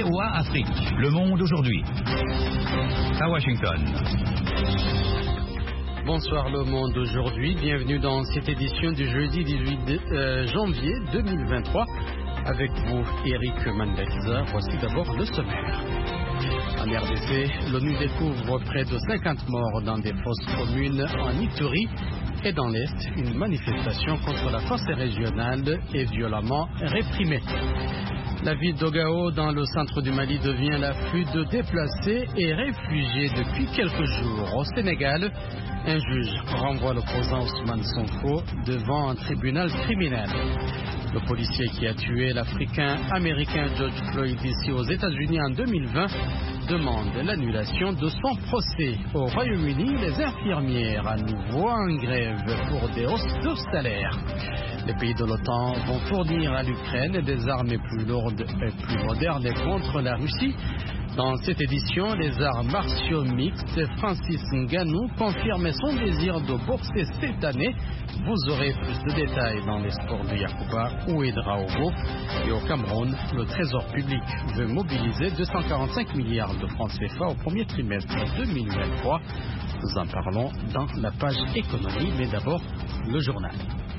VOA Afrique, Le Monde aujourd'hui. À Washington. Bonsoir Le Monde aujourd'hui, bienvenue dans cette édition du jeudi 18 janvier 2023. Avec vous, Eric Mandeliza. Voici d'abord le sommaire. En RDC, l'ONU découvre près de 50 morts dans des fosses communes en Ituri et dans l'Est. Une manifestation contre la force régionale est violemment réprimée. La ville d'Ogao, dans le centre du Mali, devient l'afflux de déplacés et réfugiés depuis quelques jours. Au Sénégal, un juge renvoie l'opposant Ousmane Sonko devant un tribunal criminel. Le policier qui a tué l'Africain-Américain George Floyd ici aux États-Unis en 2020 demande l'annulation de son procès. Au Royaume-Uni, les infirmières à nouveau en grève pour des hausses de salaire. Les pays de l'OTAN vont fournir à l'Ukraine des armes plus lourdes et plus modernes contre la Russie. Dans cette édition, les arts martiaux mixtes, Francis Ngannou confirme son désir de boxer cette année. Vous aurez plus de détails dans les sports de Yacouba ou Ouedraogo. Et au Cameroun, le Trésor public veut mobiliser 245 milliards de francs CFA au premier trimestre 2023. Nous en parlons dans la page économie, mais d'abord le journal.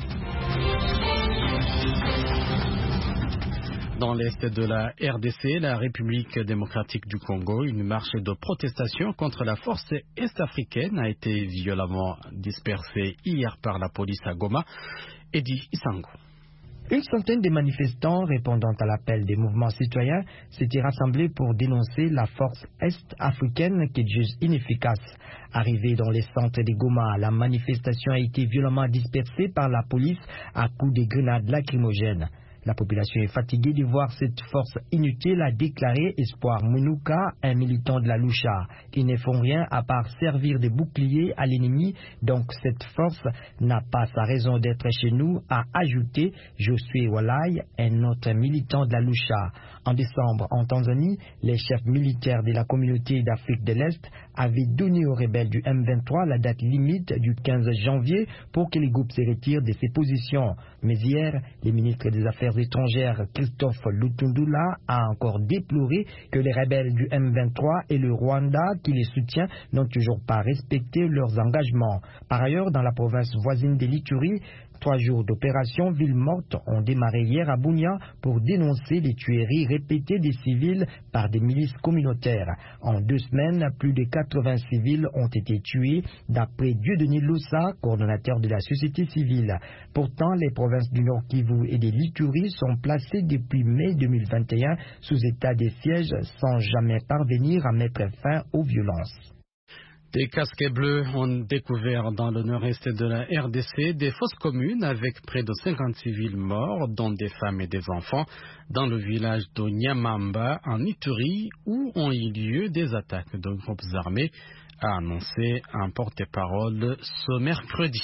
Dans l'est de la RDC, la République démocratique du Congo, une marche de protestation contre la force est-africaine a été violemment dispersée hier par la police à Goma. Eddie Isango. Une centaine de manifestants répondant à l'appel des mouvements citoyens s'étaient rassemblés pour dénoncer la force est-africaine qu'ils jugent inefficace. Arrivée dans les centres de Goma, la manifestation a été violemment dispersée par la police à coups de grenades lacrymogènes. La population est fatiguée de voir cette force inutile, a déclaré Espoir Mounouka, un militant de la Lucha. Ils ne font rien à part servir de bouclier à l'ennemi, donc cette force n'a pas sa raison d'être chez nous, a ajouté Josué Walai, un autre militant de la Lucha. En décembre, en Tanzanie, les chefs militaires de la communauté d'Afrique de l'Est avaient donné aux rebelles du M23 la date limite du 15 janvier pour que les groupes se retirent de ces positions. Mais hier, le ministre des Affaires étrangères Christophe Lutundula a encore déploré que les rebelles du M23 et le Rwanda qui les soutient n'ont toujours pas respecté leurs engagements. Par ailleurs, dans la province voisine de l'Ituri, 3 jours d'opération ville morte ont démarré hier à Bunia pour dénoncer les tueries répétées des civils par des milices communautaires. En 2 semaines, plus de 80 civils ont été tués, d'après Dieudonné Lossa, coordonnateur de la société civile. Pourtant, les provinces du Nord Kivu et de l'Ituri sont placées depuis mai 2021 sous état de siège sans jamais parvenir à mettre fin aux violences. Des casques bleus ont découvert dans le nord-est de la RDC des fosses communes avec près de 50 civils morts, dont des femmes et des enfants, dans le village de Nyamamba, en Ituri, où ont eu lieu des attaques de groupes armés, a annoncé un porte-parole ce mercredi.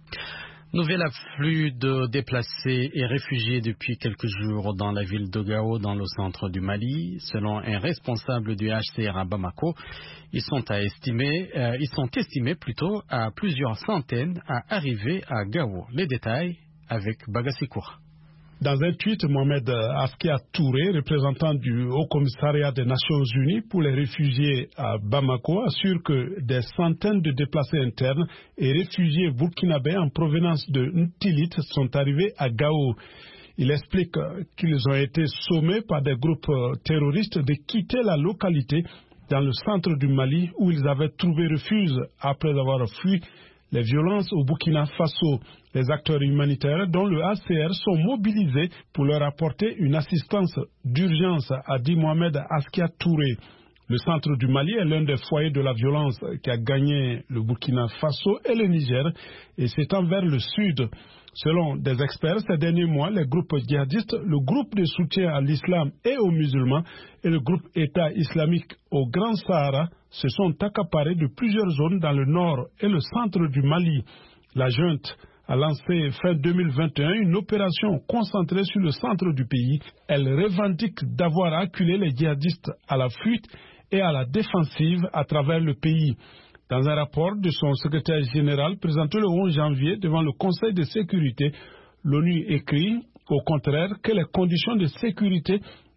Nouvel afflux de déplacés et réfugiés depuis quelques jours dans la ville de Gao, dans le centre du Mali. Selon un responsable du HCR à Bamako, ils sont estimés à plusieurs centaines à arriver à Gao. Les détails avec Bagasikoura. Dans un tweet, Mohamed Afkia Touré, représentant du Haut Commissariat des Nations Unies pour les réfugiés à Bamako, assure que des centaines de déplacés internes et réfugiés burkinabés en provenance de Ntilit sont arrivés à Gao. Il explique qu'ils ont été sommés par des groupes terroristes de quitter la localité dans le centre du Mali où ils avaient trouvé refuge après avoir fui les violences au Burkina Faso. Les acteurs humanitaires, dont le HCR, sont mobilisés pour leur apporter une assistance d'urgence, a dit Mohamed Askia Touré. Le centre du Mali est l'un des foyers de la violence qui a gagné le Burkina Faso et le Niger et s'étend vers le sud. Selon des experts, ces derniers mois, les groupes djihadistes, le groupe de soutien à l'islam et aux musulmans et le groupe État islamique au Grand Sahara se sont accaparés de plusieurs zones dans le nord et le centre du Mali. La junte a lancé fin 2021 une opération concentrée sur le centre du pays. Elle revendique d'avoir acculé les djihadistes à la fuite et à la défensive à travers le pays. Dans un rapport de son secrétaire général présenté le 11 janvier devant le Conseil de sécurité, l'ONU écrit au contraire que les conditions de sécurité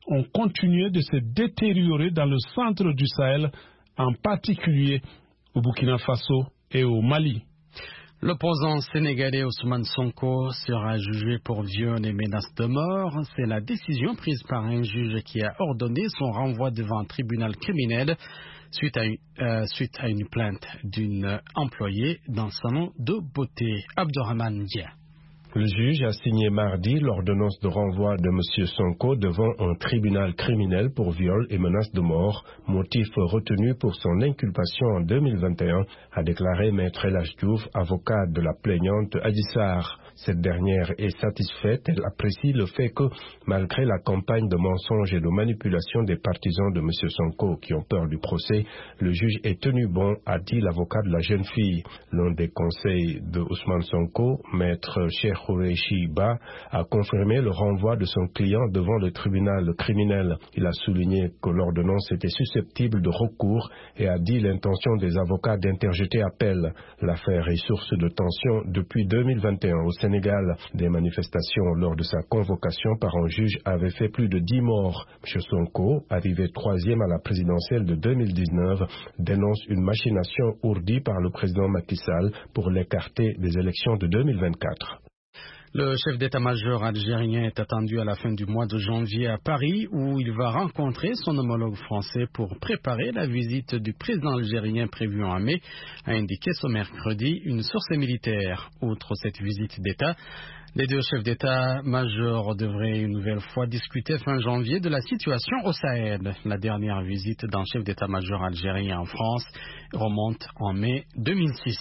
ont continué de se détériorer dans le centre du Sahel, en particulier au Burkina Faso et au Mali. L'opposant sénégalais Ousmane Sonko sera jugé pour viol et menaces de mort. C'est la décision prise par un juge qui a ordonné son renvoi devant un tribunal criminel suite à une plainte d'une employée d'un salon de beauté. Abdourahmane Dia. Le juge a signé mardi l'ordonnance de renvoi de M. Sonko devant un tribunal criminel pour viol et menaces de mort, motif retenu pour son inculpation en 2021, a déclaré Maître El Hadji Diouf, avocat de la plaignante Adji Sarr. Cette dernière est satisfaite. Elle apprécie le fait que, malgré la campagne de mensonges et de manipulation des partisans de M. Sonko qui ont peur du procès, le juge est tenu bon, a dit l'avocat de la jeune fille. L'un des conseils de Ousmane Sonko, Maître Cheikh Khoureyssi Ba, a confirmé le renvoi de son client devant le tribunal criminel. Il a souligné que l'ordonnance était susceptible de recours et a dit l'intention des avocats d'interjeter appel. L'affaire est source de tension depuis 2021 au Sénégal. Des manifestations lors de sa convocation par un juge avaient fait plus de 10 morts. M. Sonko, arrivé 3e à la présidentielle de 2019, dénonce une machination ourdie par le président Macky Sall pour l'écarter des élections de 2024. Le chef d'état-major algérien est attendu à la fin du mois de janvier à Paris, où il va rencontrer son homologue français pour préparer la visite du président algérien prévue en mai, a indiqué ce mercredi une source militaire. Outre cette visite d'État, les deux chefs d'état-major devraient une nouvelle fois discuter fin janvier de la situation au Sahel. La dernière visite d'un chef d'état-major algérien en France remonte en mai 2006.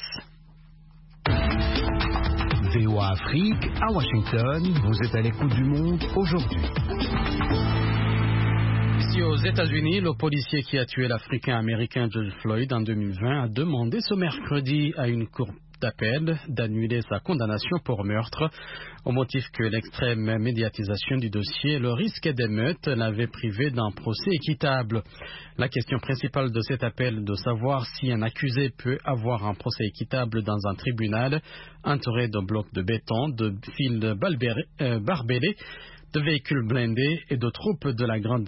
VOA Afrique, à Washington, vous êtes à l'écoute du monde aujourd'hui. Ici aux États-Unis, le policier qui a tué l'Africain-Américain George Floyd en 2020 a demandé ce mercredi à une cour d'appel d'annuler sa condamnation pour meurtre au motif que l'extrême médiatisation du dossier et le risque d'émeute l'avaient privé d'un procès équitable. La question principale de cet appel est de savoir si un accusé peut avoir un procès équitable dans un tribunal entouré de blocs de béton, de fils barbelés, de véhicules blindés et de troupes de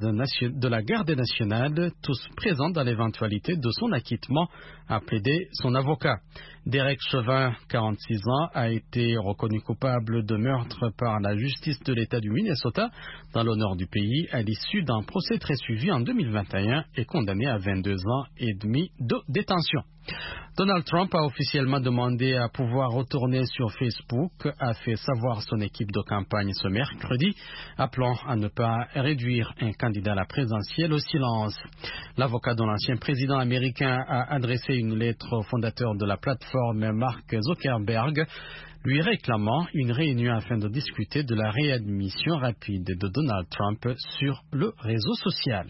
la garde nationale, tous présents dans l'éventualité de son acquittement, a plaidé son avocat. Derek Chauvin, 46 ans, a été reconnu coupable de meurtre par la justice de l'État du Minnesota dans le nord du pays à l'issue d'un procès très suivi en 2021 et condamné à 22 ans et demi de détention. Donald Trump a officiellement demandé à pouvoir retourner sur Facebook, a fait savoir son équipe de campagne ce mercredi, appelant à ne pas réduire un candidat à la présidentielle au silence. L'avocat de l'ancien président américain a adressé une lettre au fondateur de la plateforme Mark Zuckerberg, lui réclamant une réunion afin de discuter de la réadmission rapide de Donald Trump sur le réseau social.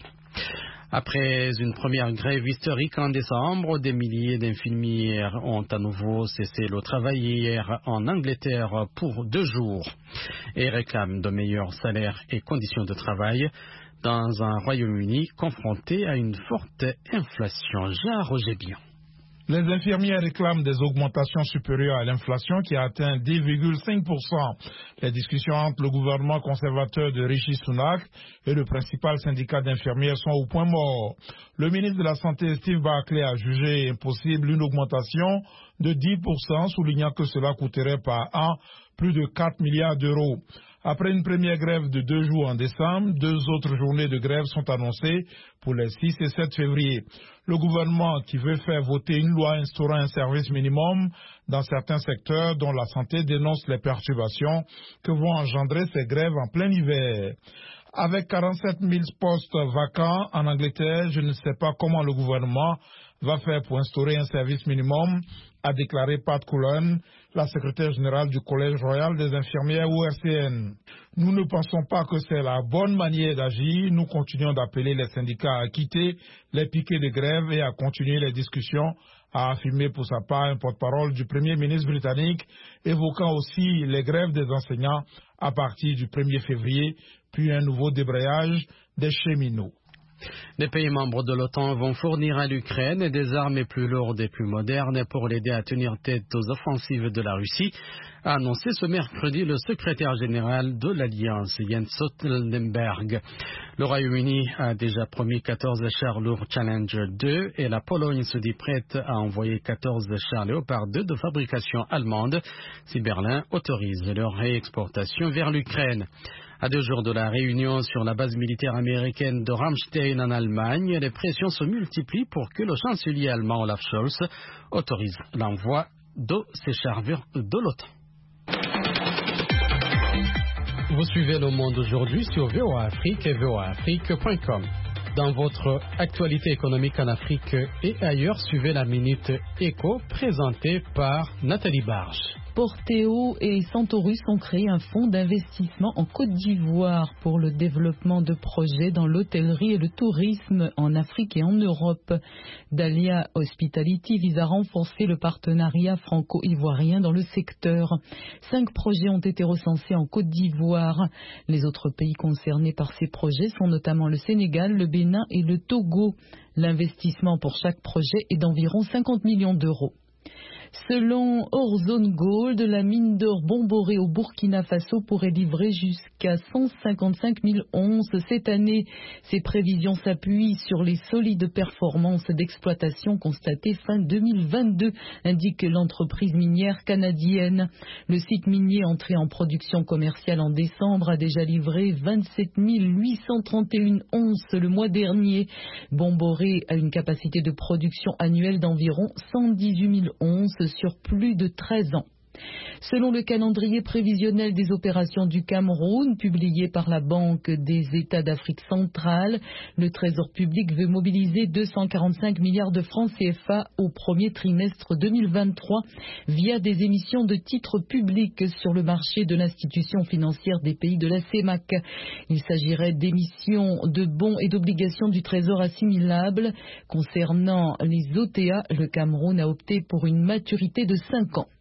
Après une première grève historique en décembre, des milliers d'infirmières ont à nouveau cessé le travail hier en Angleterre pour 2 jours et réclament de meilleurs salaires et conditions de travail dans un Royaume-Uni confronté à une forte inflation. Jean Roger Bion. Les infirmières réclament des augmentations supérieures à l'inflation qui a atteint 10,5%. Les discussions entre le gouvernement conservateur de Rishi Sunak et le principal syndicat d'infirmières sont au point mort. Le ministre de la Santé, Steve Barclay, a jugé impossible une augmentation de 10%, soulignant que cela coûterait par an plus de 4 milliards d'euros. Après une première grève de 2 jours en décembre, 2 autres journées de grève sont annoncées pour les 6 et 7 février. Le gouvernement qui veut faire voter une loi instaurant un service minimum dans certains secteurs dont la santé dénonce les perturbations que vont engendrer ces grèves en plein hiver. Avec 47 000 postes vacants en Angleterre, je ne sais pas comment le gouvernement va faire pour instaurer un service minimum, a déclaré Pat Cullen, la secrétaire générale du Collège royal des infirmières ORCN. Nous ne pensons pas que c'est la bonne manière d'agir. Nous continuons d'appeler les syndicats à quitter les piquets de grève et à continuer les discussions, a affirmé pour sa part un porte-parole du Premier ministre britannique, évoquant aussi les grèves des enseignants à partir du 1er février, puis un nouveau débrayage des cheminots. Les pays membres de l'OTAN vont fournir à l'Ukraine des armes plus lourdes et plus modernes pour l'aider à tenir tête aux offensives de la Russie, a annoncé ce mercredi le secrétaire général de l'Alliance, Jens Stoltenberg. Le Royaume-Uni a déjà promis 14 chars lourds Challenger 2 et la Pologne se dit prête à envoyer 14 chars Léopard 2 de fabrication allemande si Berlin autorise leur réexportation vers l'Ukraine. À 2 jours de la réunion sur la base militaire américaine de Ramstein en Allemagne, les pressions se multiplient pour que le chancelier allemand Olaf Scholz autorise l'envoi de ces chars de l'OTAN. Vous suivez Le Monde aujourd'hui sur VOA Afrique et voaafrique.com. Dans votre actualité économique en Afrique et ailleurs, suivez la Minute Éco présentée par Nathalie Barge. Porteo et Santorus ont créé un fonds d'investissement en Côte d'Ivoire pour le développement de projets dans l'hôtellerie et le tourisme en Afrique et en Europe. Dahlia Hospitality vise à renforcer le partenariat franco-ivoirien dans le secteur. 5 projets ont été recensés en Côte d'Ivoire. Les autres pays concernés par ces projets sont notamment le Sénégal, le Bénin et le Togo. L'investissement pour chaque projet est d'environ 50 millions d'euros. Selon Orezone Gold, la mine d'or Bomboré au Burkina Faso pourrait livrer jusqu'à 155 000 onces cette année. Ces prévisions s'appuient sur les solides performances d'exploitation constatées fin 2022, indique l'entreprise minière canadienne. Le site minier entré en production commerciale en décembre a déjà livré 27 831 onces le mois dernier. Bomboré a une capacité de production annuelle d'environ 118 000 onces sur plus de 13 ans. Selon le calendrier prévisionnel des opérations du Cameroun, publié par la Banque des États d'Afrique centrale, le Trésor public veut mobiliser 245 milliards de francs CFA au premier trimestre 2023 via des émissions de titres publics sur le marché de l'institution financière des pays de la CEMAC. Il s'agirait d'émissions de bons et d'obligations du Trésor assimilables. Concernant les OTA, le Cameroun a opté pour une maturité de 5 ans.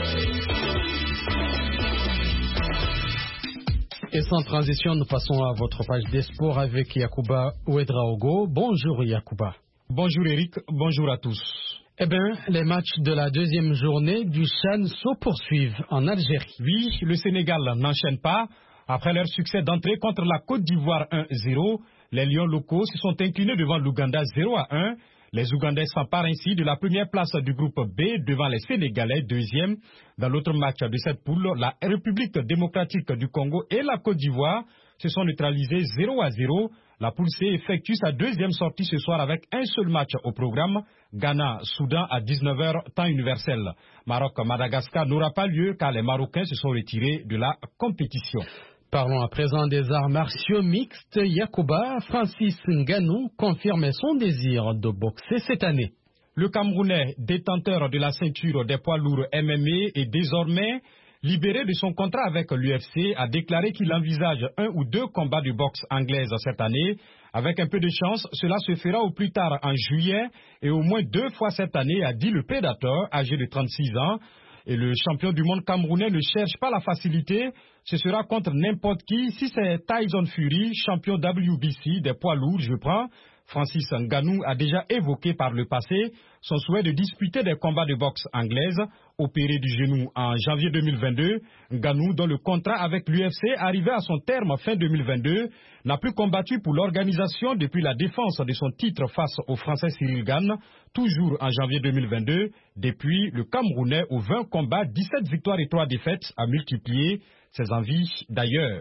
Et sans transition, nous passons à votre page des sports avec Yacouba Ouedraogo. Bonjour Yacouba. Bonjour Eric, bonjour à tous. Eh bien, les matchs de la deuxième journée du CHAN se poursuivent en Algérie. Oui, le Sénégal n'enchaîne pas. Après leur succès d'entrée contre la Côte d'Ivoire 1-0, les Lions locaux se sont inclinés devant l'Ouganda 0-1. Les Ougandais s'emparent ainsi de la première place du groupe B devant les Sénégalais, deuxième. Dans l'autre match de cette poule, la République démocratique du Congo et la Côte d'Ivoire se sont neutralisés 0-0. La poule C effectue sa deuxième sortie ce soir avec un seul match au programme. Ghana-Soudan à 19h, temps universel. Maroc-Madagascar n'aura pas lieu car les Marocains se sont retirés de la compétition. Parlons à présent des arts martiaux mixtes. Yacouba, Francis Ngannou confirme son désir de boxer cette année. Le Camerounais, détenteur de la ceinture des poids lourds MMA et désormais libéré de son contrat avec l'UFC, a déclaré qu'il envisage 1 ou 2 combats de boxe anglaise cette année. Avec un peu de chance, cela se fera au plus tard en juillet et au moins 2 fois cette année, a dit le prédateur âgé de 36 ans. Et le champion du monde camerounais ne cherche pas la facilité. Ce sera contre n'importe qui. Si c'est Tyson Fury, champion WBC des poids lourds, je prends. Francis Ngannou a déjà évoqué par le passé son souhait de disputer des combats de boxe anglaise. Opéré du genou en janvier 2022, Ngannou, dont le contrat avec l'UFC arrivait à son terme fin 2022, n'a plus combattu pour l'organisation depuis la défense de son titre face au Français Cyril Gane, toujours en janvier 2022. Depuis, le Camerounais aux 20 combats, 17 victoires et 3 défaites a multiplié ses envies d'ailleurs.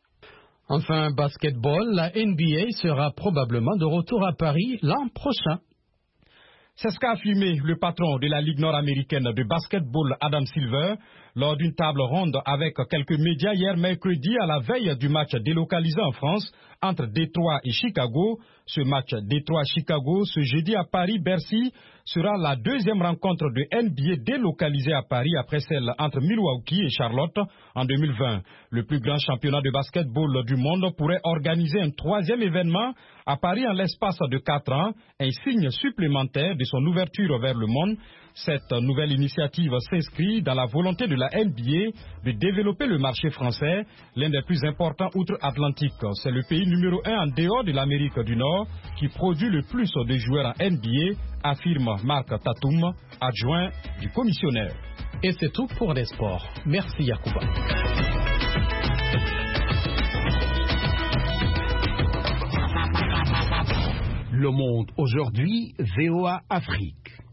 Enfin, basketball, la NBA sera probablement de retour à Paris l'an prochain. C'est ce qu'a affirmé le patron de la Ligue nord-américaine de basketball, Adam Silver, lors d'une table ronde avec quelques médias hier mercredi à la veille du match délocalisé en France entre Détroit et Chicago. Ce match Détroit-Chicago, ce jeudi à Paris-Bercy, sera la deuxième rencontre de NBA délocalisée à Paris après celle entre Milwaukee et Charlotte en 2020. Le plus grand championnat de basketball du monde pourrait organiser un 3e événement à Paris en l'espace de 4 ans, un signe supplémentaire de son ouverture vers le monde. Cette nouvelle initiative s'inscrit dans la volonté de la NBA de développer le marché français, l'un des plus importants outre-Atlantique. C'est le pays numéro 1 en dehors de l'Amérique du Nord qui produit le plus de joueurs en NBA, affirme Marc Tatoum, adjoint du commissionnaire. Et c'est tout pour les sports. Merci Yacouba. Le Monde aujourd'hui, VOA Afrique.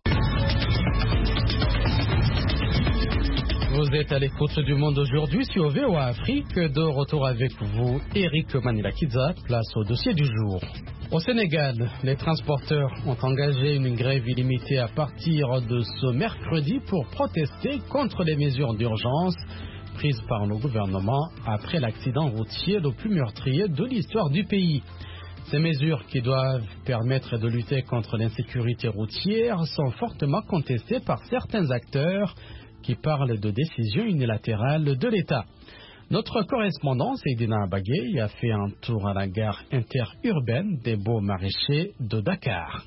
Vous êtes à l'écoute du Monde aujourd'hui sur VOA Afrique. De retour avec vous, Eric Manilakidza, place au dossier du jour. Au Sénégal, les transporteurs ont engagé une grève illimitée à partir de ce mercredi pour protester contre les mesures d'urgence prises par le gouvernement après l'accident routier le plus meurtrier de l'histoire du pays. Ces mesures qui doivent permettre de lutter contre l'insécurité routière sont fortement contestées par certains acteurs qui parlent de décisions unilatérales de l'État. Notre correspondant, Seydina Bagay, a fait un tour à la gare interurbaine des Beaux Maraîchers de Dakar.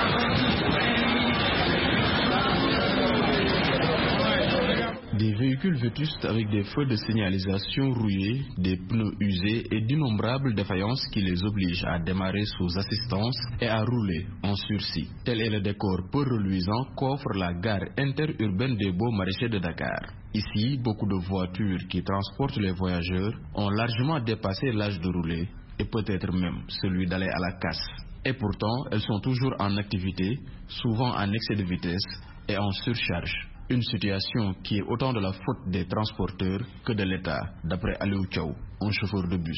Des véhicules vétustes avec des feux de signalisation rouillés, des pneus usés et d'innombrables défaillances qui les obligent à démarrer sous assistance et à rouler en sursis. Tel est le décor peu reluisant qu'offre la gare interurbaine des Beaux Maraîchers de Dakar. Ici, beaucoup de voitures qui transportent les voyageurs ont largement dépassé l'âge de rouler et peut-être même celui d'aller à la casse. Et pourtant, elles sont toujours en activité, souvent en excès de vitesse et en surcharge. Une situation qui est autant de la faute des transporteurs que de l'État, d'après Aliou Thiaw, un chauffeur de bus.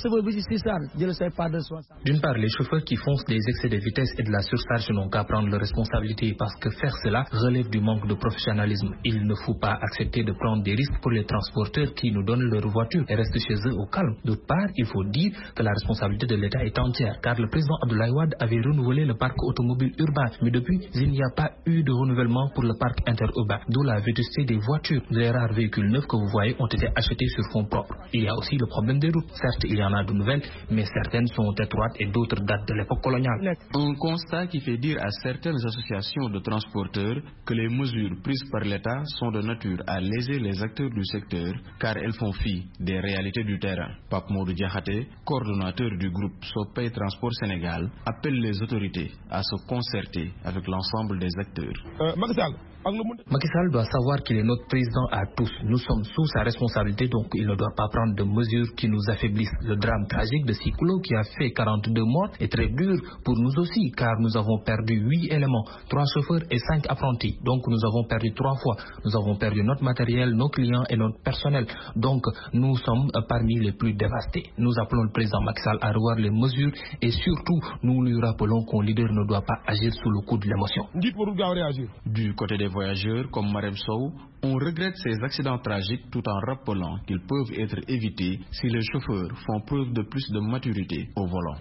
D'une part, les chauffeurs qui foncent des excès de vitesse et de la surcharge n'ont qu'à prendre leurs responsabilités parce que faire cela relève du manque de professionnalisme. Il ne faut pas accepter de prendre des risques pour les transporteurs qui nous donnent leur voiture et restent chez eux au calme. D'autre part, il faut dire que la responsabilité de l'État est entière car le président Abdoulaye Wade avait renouvelé le parc automobile urbain. Mais depuis, il n'y a pas eu de renouvellement pour le parc interurbain. D'où la vétusté des voitures. Les rares véhicules neufs que vous voyez ont été achetés sur fonds propres. Il y a aussi le problème des routes. Certes, il y en a de nouvelles, mais certaines sont étroites et d'autres datent de l'époque coloniale. Un constat qui fait dire à certaines associations de transporteurs que les mesures prises par l'État sont de nature à léser les acteurs du secteur car elles font fi des réalités du terrain. Pape Modou Diakhaté, coordonnateur du groupe Sopay Transport Sénégal, appelle les autorités à se concerter avec l'ensemble des acteurs. Macky Sall doit savoir qu'il est notre président à tous. Nous sommes sous sa responsabilité, donc il ne doit pas prendre de mesures qui nous affaiblissent. Le drame tragique de Sikolo qui a fait 42 morts est très dur pour nous aussi, car nous avons perdu 8 éléments, 3 chauffeurs et 5 apprentis. Donc nous avons perdu 3 fois. Nous avons perdu notre matériel, nos clients et notre personnel. Donc nous sommes parmi les plus dévastés. Nous appelons le président Macky Sall à revoir les mesures et surtout nous lui rappelons qu'un leader ne doit pas agir sous le coup de l'émotion. Du côté des voyageurs comme Marem Sow, on regrette ces accidents tragiques tout en rappelant qu'ils peuvent être évités si les chauffeurs font preuve de plus de maturité au volant.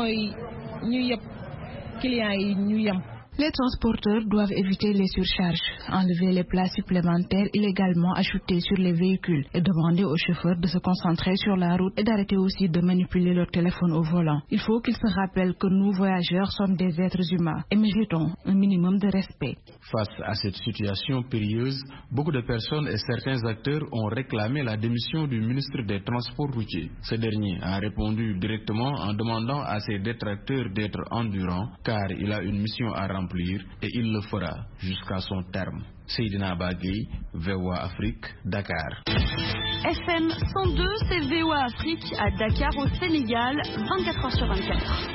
Les transporteurs doivent éviter les surcharges, enlever les places supplémentaires illégalement ajoutées sur les véhicules et demander aux chauffeurs de se concentrer sur la route et d'arrêter aussi de manipuler leur téléphone au volant. Il faut qu'ils se rappellent que nous, voyageurs, sommes des êtres humains et méritons un minimum de respect. Face à cette situation périlleuse, beaucoup de personnes et certains acteurs ont réclamé la démission du ministre des Transports routiers. Ce dernier a répondu directement en demandant à ses détracteurs d'être endurants car il a une mission à remplir et il le fera jusqu'à son terme. Seydina Bagay, VOA Afrique, Dakar. FM 102, c'est VOA Afrique à Dakar au Sénégal, 24h sur 24.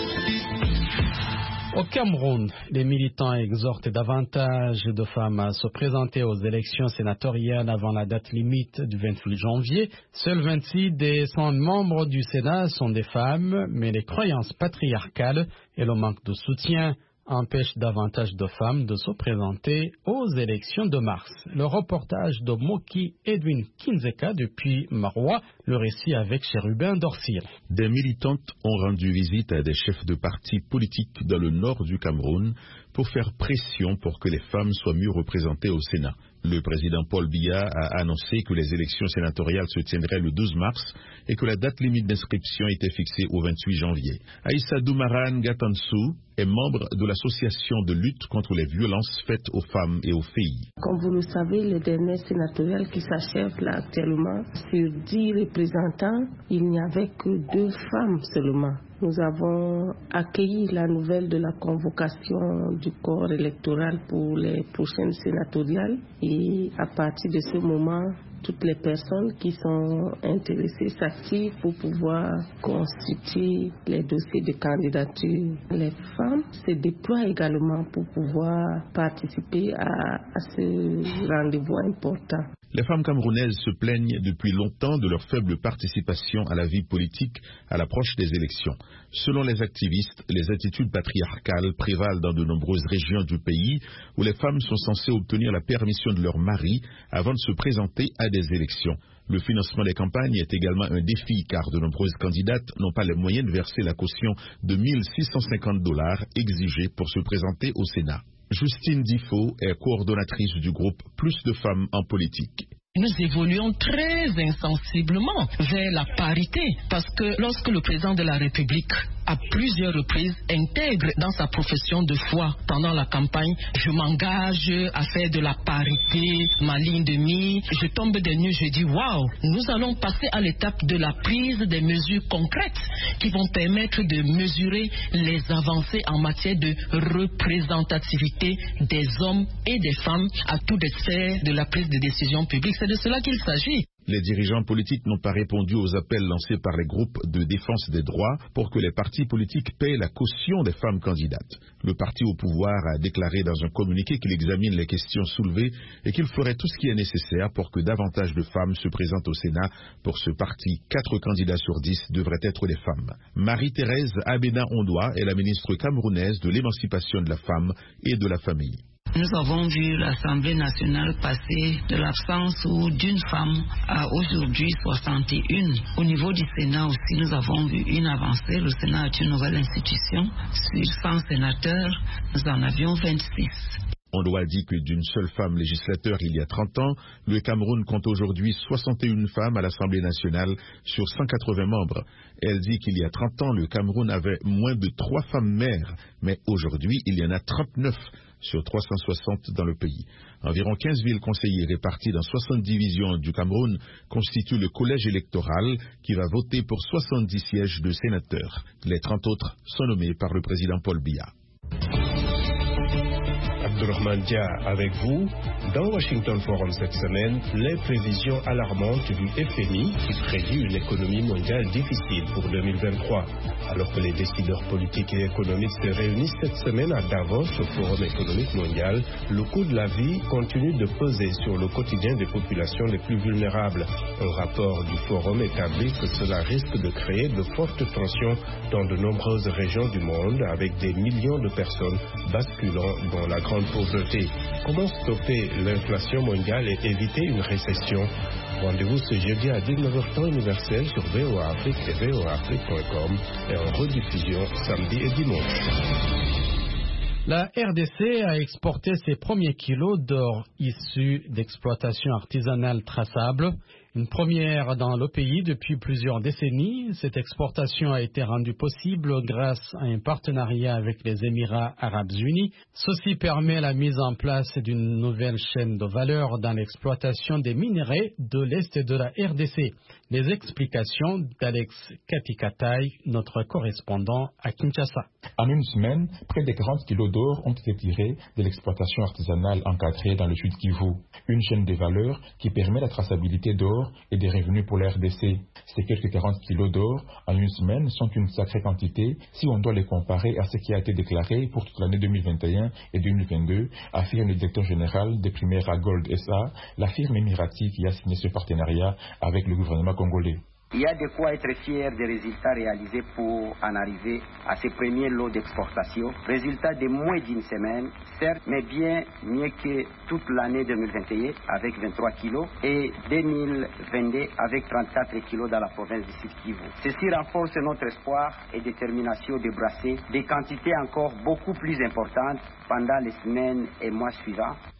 Au Cameroun, les militants exhortent davantage de femmes à se présenter aux élections sénatoriales avant la date limite du 28 janvier. Seuls 26 des 100 membres du Sénat sont des femmes, mais les croyances patriarcales et le manque de soutien empêche davantage de femmes de se présenter aux élections de mars. Le reportage de Moki Edwin Kinzeka depuis Maroua, le récit avec Chérubin Dorsil. Des militantes ont rendu visite à des chefs de partis politiques dans le nord du Cameroun pour faire pression pour que les femmes soient mieux représentées au Sénat. Le président Paul Biya a annoncé que les élections sénatoriales se tiendraient le 12 mars et que la date limite d'inscription était fixée au 28 janvier. Aïssa Doumaran Gatansou est membre de l'association de lutte contre les violences faites aux femmes et aux filles. Comme vous le savez, le dernier sénatorial qui s'achève là actuellement, sur 10 représentants, il n'y avait que 2 femmes seulement. Nous avons accueilli la nouvelle de la convocation du corps électoral pour les prochaines sénatoriales et à partir de ce moment, toutes les personnes qui sont intéressées s'activent pour pouvoir constituer les dossiers de candidature. Les femmes se déploient également pour pouvoir participer à ce rendez-vous important. Les femmes camerounaises se plaignent depuis longtemps de leur faible participation à la vie politique à l'approche des élections. Selon les activistes, les attitudes patriarcales prévalent dans de nombreuses régions du pays où les femmes sont censées obtenir la permission de leur mari avant de se présenter à des élections. Le financement des campagnes est également un défi car de nombreuses candidates n'ont pas les moyens de verser la caution de $1 650 exigée pour se présenter au Sénat. Justine Difo est coordonnatrice du groupe Plus de femmes en politique. Nous évoluons très insensiblement vers la parité parce que lorsque le président de la République à plusieurs reprises intègre dans sa profession de foi pendant la campagne, je m'engage à faire de la parité ma ligne de mire, je tombe des nues, je dis waouh, nous allons passer à l'étape de la prise des mesures concrètes qui vont permettre de mesurer les avancées en matière de représentativité des hommes et des femmes à toutes les sphères de la prise de décision publique. C'est de cela qu'il s'agit. Les dirigeants politiques n'ont pas répondu aux appels lancés par les groupes de défense des droits pour que les partis politiques paient la caution des femmes candidates. Le parti au pouvoir a déclaré dans un communiqué qu'il examine les questions soulevées et qu'il ferait tout ce qui est nécessaire pour que davantage de femmes se présentent au Sénat. Pour ce parti, 4 candidats sur 10 devraient être des femmes. Marie-Thérèse Abena-Ondoa est la ministre camerounaise de l'émancipation de la femme et de la famille. Nous avons vu l'Assemblée nationale passer de l'absence d'une femme à aujourd'hui 61. Au niveau du Sénat aussi, nous avons vu une avancée. Le Sénat est une nouvelle institution. Sur 100 sénateurs, nous en avions 26. On doit dire que d'une seule femme législateur il y a 30 ans, le Cameroun compte aujourd'hui 61 femmes à l'Assemblée nationale sur 180 membres. Elle dit qu'il y a 30 ans, le Cameroun avait moins de 3 femmes maires, mais aujourd'hui, il y en a 39 sur 360 dans le pays. Environ 15 000 conseillers répartis dans 60 divisions du Cameroun constituent le collège électoral qui va voter pour 70 sièges de sénateurs. Les 30 autres sont nommés par le président Paul Biya. Abdourahmane Dia avec vous. Dans Washington Forum cette semaine, les prévisions alarmantes du FMI qui prédit une économie mondiale difficile pour 2023. Alors que les décideurs politiques et économiques se réunissent cette semaine à Davos au Forum économique mondial, le coût de la vie continue de peser sur le quotidien des populations les plus vulnérables. Un rapport du Forum établit que cela risque de créer de fortes tensions dans de nombreuses régions du monde avec des millions de personnes basculant dans la grande pauvreté. Comment stopper l'inflation mondiale et éviter une récession? Rendez-vous ce jeudi à 19h temps universel sur VOA Afrique et voaafrique.com et en rediffusion samedi et dimanche. La RDC a exporté ses premiers kilos d'or issus d'exploitations artisanales traçables. Une première dans le pays depuis plusieurs décennies. Cette exportation a été rendue possible grâce à un partenariat avec les Émirats arabes unis. Ceci permet la mise en place d'une nouvelle chaîne de valeur dans l'exploitation des minerais de l'Est de la RDC. Les explications d'Alex Katikataï, notre correspondant à Kinshasa. En une semaine, près de 40 kilos d'or ont été tirés de l'exploitation artisanale encadrée dans le sud Kivu. Une chaîne de valeur qui permet la traçabilité d'or et des revenus pour la RDC. Ces quelques 40 kilos d'or en une semaine sont une sacrée quantité si on doit les comparer à ce qui a été déclaré pour toute l'année 2021 et 2022, affirme le directeur général de Primera Gold SA, la firme émiratie qui a signé ce partenariat avec le gouvernement congolais. Il y a de quoi être fier des résultats réalisés pour en arriver à ces premiers lots d'exportation. Résultats de moins d'une semaine, certes, mais bien mieux que toute l'année 2021 avec 23 kilos et 2022 avec 34 kilos dans la province du Sud Kivu. Ceci renforce notre espoir et détermination de brasser des quantités encore beaucoup plus importantes pendant les semaines et mois suivants.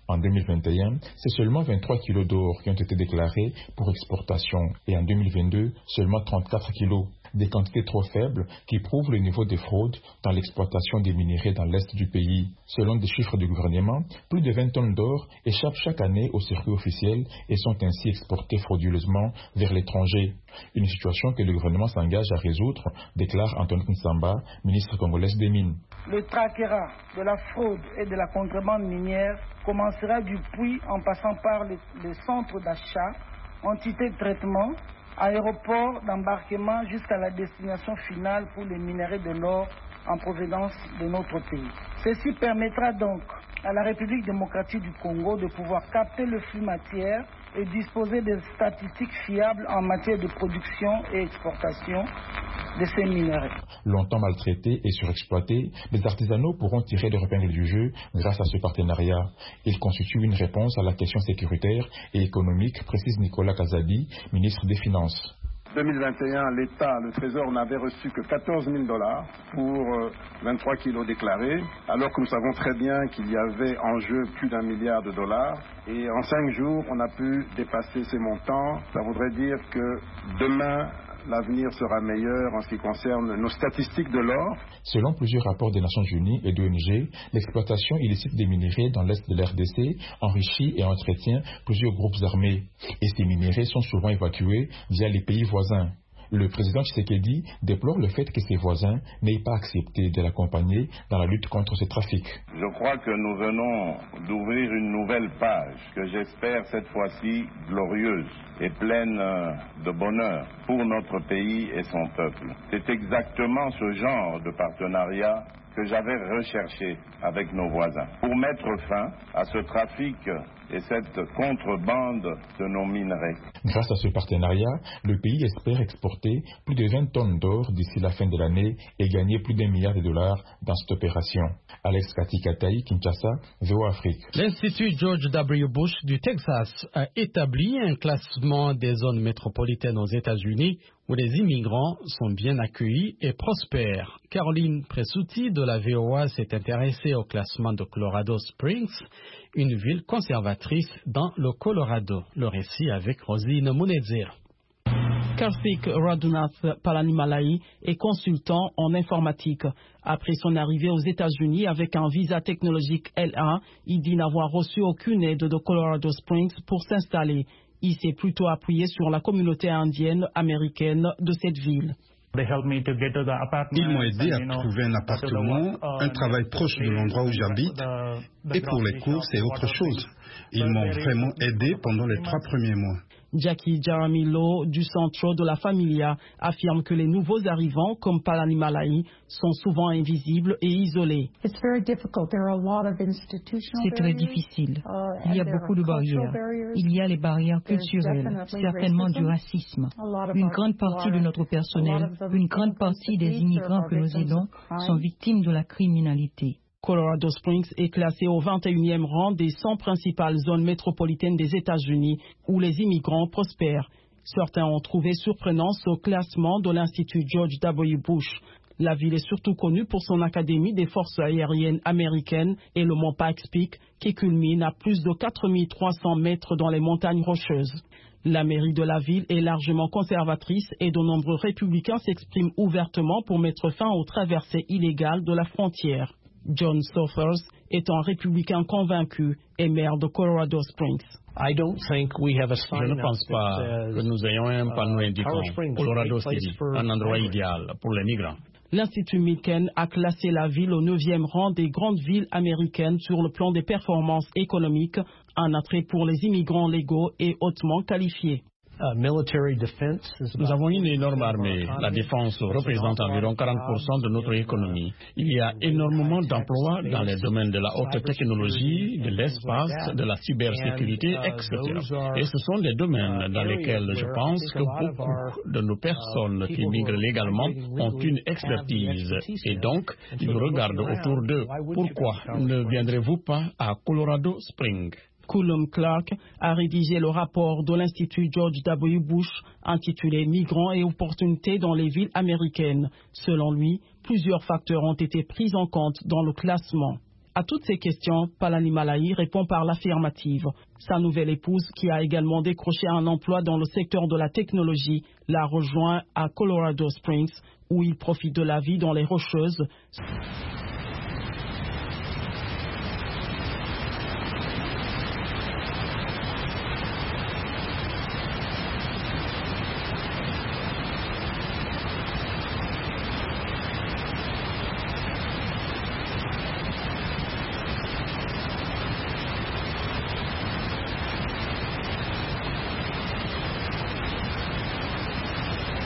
En 2021, c'est seulement 23 kilos d'or qui ont été déclarés pour exportation et en 2022, seulement 34 kilos. Des quantités trop faibles qui prouvent le niveau des fraudes dans l'exploitation des minerais dans l'est du pays. Selon des chiffres du gouvernement, plus de 20 tonnes d'or échappent chaque année au circuit officiel et sont ainsi exportées frauduleusement vers l'étranger. Une situation que le gouvernement s'engage à résoudre, déclare Antoine Nsamba, ministre congolaise des Mines. Le traquera de la fraude et de la contrebande minière commencera du puits en passant par les centres d'achat, entités de traitement, aéroport d'embarquement jusqu'à la destination finale pour les minerais de l'or en provenance de notre pays. Ceci permettra donc à la République démocratique du Congo de pouvoir capter le flux matière et disposer de statistiques fiables en matière de production et exportation de ces minerais. Longtemps maltraités et surexploités, les artisanaux pourront tirer leur épingle du jeu grâce à ce partenariat. Il constitue une réponse à la question sécuritaire et économique, précise Nicolas Kazadi, ministre des Finances. 2021, l'État, le Trésor n'avait reçu que 14 000 $ pour 23 kilos déclarés, alors que nous savons très bien qu'il y avait en jeu plus d'1 milliard de dollars. Et en 5 jours, on a pu dépasser ces montants. Ça voudrait dire que demain, l'avenir sera meilleur en ce qui concerne nos statistiques de l'or. Selon plusieurs rapports des Nations Unies et d'ONG, l'exploitation illicite des minerais dans l'est de l'RDC enrichit et entretient plusieurs groupes armés. Et ces minerais sont souvent évacués via les pays voisins. Le président Tshisekedi déplore le fait que ses voisins n'aient pas accepté de l'accompagner dans la lutte contre ce trafic. Je crois que nous venons d'ouvrir une nouvelle page que j'espère cette fois-ci glorieuse et pleine de bonheur pour notre pays et son peuple. C'est exactement ce genre de partenariat que j'avais recherché avec nos voisins pour mettre fin à ce trafic et cette contrebande de nos minerais. Grâce à ce partenariat, le pays espère exporter plus de 20 tonnes d'or d'ici la fin de l'année et gagner plus d'1 milliard de dollars dans cette opération. Alex Katikataï, Kinshasa, VOA Afrique. L'Institut George W. Bush du Texas a établi un classement des zones métropolitaines aux États-Unis où les immigrants sont bien accueillis et prospèrent. Caroline Presutti de la VOA s'est intéressée au classement de Colorado Springs, une ville conservatrice dans le Colorado. Le récit avec Rosine Munezir. Karthik Radunath Palanimalai est consultant en informatique. Après son arrivée aux États-Unis avec un visa technologique L1, il dit n'avoir reçu aucune aide de Colorado Springs pour s'installer. Il s'est plutôt appuyé sur la communauté indienne américaine de cette ville. Ils m'ont aidé à trouver un appartement, un travail proche de l'endroit où j'habite, et pour les cours, c'est autre chose. Ils m'ont vraiment aidé pendant les 3 premiers mois. Jackie Jaramillo du Centro de la Familia affirme que les nouveaux arrivants comme Palanimalai sont souvent invisibles et isolés. C'est très difficile. Il y a beaucoup de barrières. Il y a les barrières culturelles, certainement du racisme. Une grande partie de notre personnel, une grande partie des immigrants que nous aidons sont victimes de la criminalité. Colorado Springs est classé au 21e rang des 100 principales zones métropolitaines des États-Unis où les immigrants prospèrent. Certains ont trouvé surprenant ce classement de l'Institut George W. Bush. La ville est surtout connue pour son académie des forces aériennes américaines et le mont Pikes Peak qui culmine à plus de 4300 mètres dans les montagnes rocheuses. La mairie de la ville est largement conservatrice et de nombreux républicains s'expriment ouvertement pour mettre fin aux traversées illégales de la frontière. John Sothers est un républicain convaincu et maire de Colorado Springs. Je ne pense pas que nous ayons un panneau indiquant Colorado City, un endroit idéal pour les migrants. L'Institut Milken a classé la ville au 9e rang des grandes villes américaines sur le plan des performances économiques, un attrait pour les immigrants légaux et hautement qualifiés. Nous avons une énorme armée. La défense représente environ 40% de notre économie. Il y a énormément d'emplois dans les domaines de la haute technologie, de l'espace, de la cybersécurité, etc. Et ce sont des domaines dans lesquels je pense que beaucoup de nos personnes qui migrent légalement ont une expertise. Et donc, ils regardent autour d'eux. Pourquoi ne viendrez-vous pas à Colorado Springs? Cullum Clark a rédigé le rapport de l'Institut George W. Bush intitulé « Migrants et opportunités dans les villes américaines ». Selon lui, plusieurs facteurs ont été pris en compte dans le classement. À toutes ces questions, Palani Malayi répond par l'affirmative. Sa nouvelle épouse, qui a également décroché un emploi dans le secteur de la technologie, l'a rejoint à Colorado Springs, où il profite de la vie dans les Rocheuses.